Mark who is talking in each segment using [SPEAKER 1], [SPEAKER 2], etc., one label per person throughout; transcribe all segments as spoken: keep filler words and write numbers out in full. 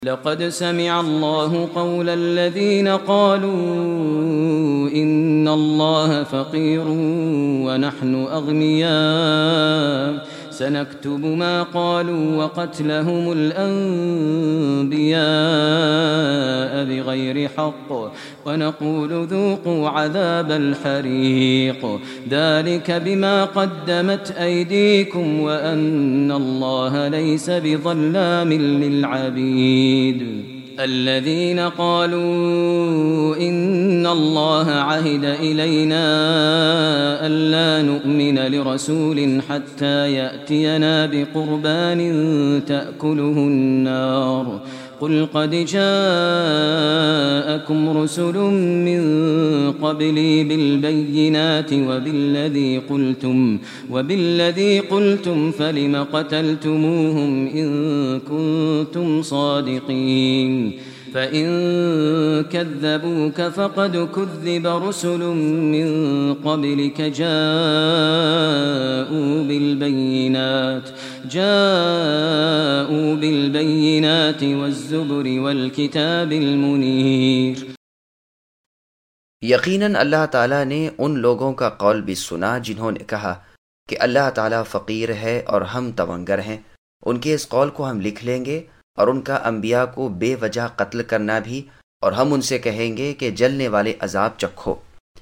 [SPEAKER 1] لقد سمع الله قول الذين قالوا إن الله فقير ونحن أغنياء سنكتب ما قالوا وقتلهم الأنبياء بغير حق ونقول ذوقوا عذاب الحريق ذلك بما قدمت أيديكم وأن الله ليس بظلام للعبيد الذين قالوا إن الله عهد إلينا ألا نؤمن لرسول حتى يأتينا بقربان تأكله النار قل قد جاءكم رسل من قبلي بالبينات وبالذي قلتم وبالذي قلتم فلم قتلتموهم إن كنتم صادقين فإن كذبوك فقد كذب رسل من قبلك جاءوا بالبينات جاءوا بالبينات والزبر والكتاب المنير.
[SPEAKER 2] یقیناً اللہ تعالیٰ نے ان لوگوں کا قول بھی سنا جنہوں نے کہا کہ اللہ تعالیٰ فقیر ہے اور ہم تونگر ہیں. ان کے اس قول کو ہم لکھ لیں گے اور ان کا انبیاء کو بے وجہ قتل کرنا بھی، اور ہم ان سے کہیں گے کہ جلنے والے عذاب چکھو.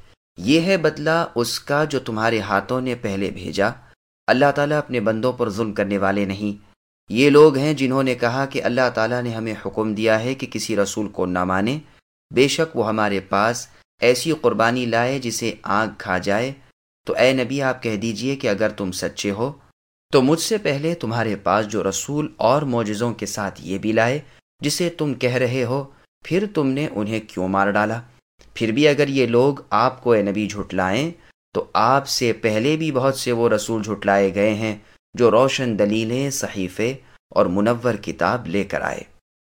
[SPEAKER 2] یہ ہے بدلہ اس کا جو تمہارے ہاتھوں نے پہلے بھیجا. اللہ تعالیٰ اپنے بندوں پر ظلم کرنے والے نہیں. یہ لوگ ہیں جنہوں نے کہا کہ اللہ تعالیٰ نے ہمیں حکم دیا ہے کہ کسی رسول کو نہ مانیں. بے شک وہ ہمارے پاس ایسی قربانی لائے جسے آگ کھا جائے. تو اے نبی آپ کہہ دیجئے کہ اگر تم سچے ہو تو مجھ سے پہلے تمہارے پاس جو رسول اور معجزوں کے ساتھ یہ بھی لائے جسے تم کہہ رہے ہو، پھر تم نے انہیں کیوں مار ڈالا؟ پھر بھی اگر یہ لوگ آپ کو اے نبی جھٹلائیں تو آپ سے پہلے بھی بہت سے وہ رسول جھٹلائے گئے ہیں جو روشن دلیلیں، صحیفے اور منور کتاب لے کر آئے.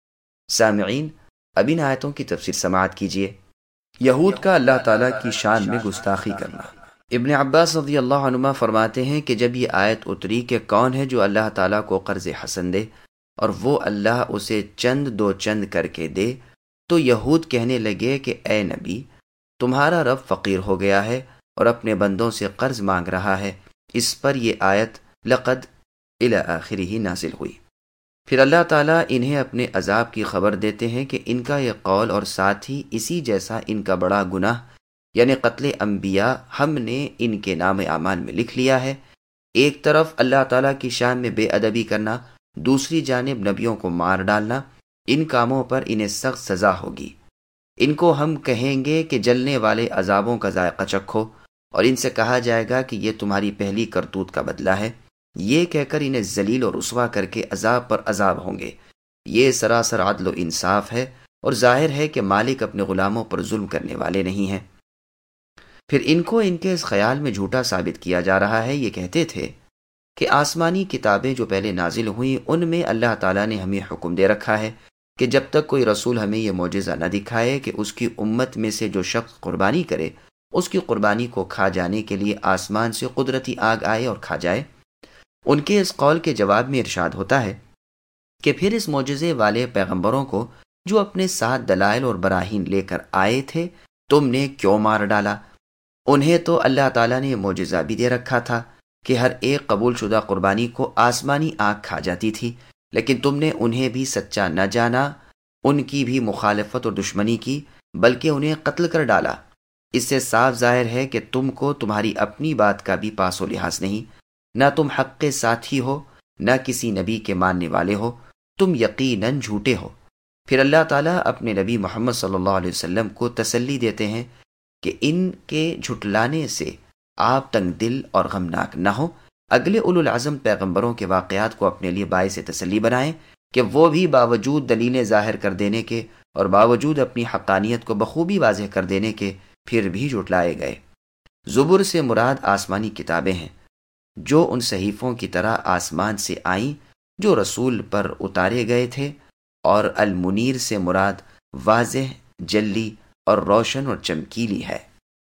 [SPEAKER 2] سامعین، اب ان آیتوں کی تفسیر سماعت کیجیے. یہود کا اللہ تعالیٰ کی شان میں گستاخی کرنا. ابن عباس رضی اللہ عنہما فرماتے ہیں کہ جب یہ آیت اتری کہ کون ہے جو اللہ تعالیٰ کو قرض حسن دے اور وہ اللہ اسے چند دو چند کر کے دے، تو یہود کہنے لگے کہ اے نبی، تمہارا رب فقیر ہو گیا ہے اور اپنے بندوں سے قرض مانگ رہا ہے. اس پر یہ آیت لقد الی آخرہ نازل ہوئی. پھر اللہ تعالیٰ انہیں اپنے عذاب کی خبر دیتے ہیں کہ ان کا یہ قول اور ساتھ ہی اسی جیسا ان کا بڑا گناہ یعنی قتل انبیاء ہم نے ان کے نام اعمال میں لکھ لیا ہے. ایک طرف اللہ تعالیٰ کی شان میں بے ادبی کرنا، دوسری جانب نبیوں کو مار ڈالنا، ان کاموں پر انہیں سخت سزا ہوگی. ان کو ہم کہیں گے کہ جلنے والے عذابوں کا ذائقہ چکھو، اور ان سے کہا جائے گا کہ یہ تمہاری پہلی کرتوت کا بدلہ ہے. یہ کہہ کر انہیں ذلیل اور رسوا کر کے عذاب پر عذاب ہوں گے. یہ سراسر عدل و انصاف ہے اور ظاہر ہے کہ مالک اپنے غلاموں پر ظلم کرنے والے نہیں ہیں. پھر ان کو ان کے اس خیال میں جھوٹا ثابت کیا جا رہا ہے. یہ کہتے تھے کہ آسمانی کتابیں جو پہلے نازل ہوئیں ان میں اللہ تعالیٰ نے ہمیں حکم دے رکھا ہے کہ جب تک کوئی رسول ہمیں یہ معجزہ نہ دکھائے کہ اس کی امت میں سے جو شخص قربانی کرے اس کی قربانی کو کھا جانے کے لیے آسمان سے قدرتی آگ آئے اور کھا جائے. ان کے اس قول کے جواب میں ارشاد ہوتا ہے کہ پھر اس معجزے والے پیغمبروں کو جو اپنے ساتھ دلائل اور براہین لے کر آئے تھے تم نے کیوں مار ڈالا؟ انہیں تو اللہ تعالیٰ نے یہ معجزہ بھی دے رکھا تھا کہ ہر ایک قبول شدہ قربانی کو آسمانی آگ کھا جاتی تھی، لیکن تم نے انہیں بھی سچا نہ جانا، ان کی بھی مخالفت اور دشمنی کی، بلکہ انہیں قتل کر ڈالا. اس سے صاف ظاہر ہے کہ تم کو تمہاری اپنی بات کا بھی پاس و لحاظ نہیں. نہ تم حق کے ساتھی ہو، نہ کسی نبی کے ماننے والے ہو، تم یقیناً جھوٹے ہو. پھر اللہ تعالیٰ اپنے نبی محمد صلی اللہ علیہ وسلم کو تسلی دیتے ہیں کہ ان کے جھٹلانے سے آپ تنگ دل اور غمناک نہ ہو. اگلے اولو العزم پیغمبروں کے واقعات کو اپنے لیے باعث تسلی بنائیں کہ وہ بھی باوجود دلیلیں ظاہر کر دینے کے اور باوجود اپنی حقانیت کو بخوبی واضح کر دینے کے پھر بھی جھٹلائے گئے. زبر سے مراد آسمانی کتابیں ہیں جو ان صحیفوں کی طرح آسمان سے آئیں جو رسول پر اتارے گئے تھے، اور المنیر سے مراد واضح، جلی اور روشن اور چمکیلی ہے.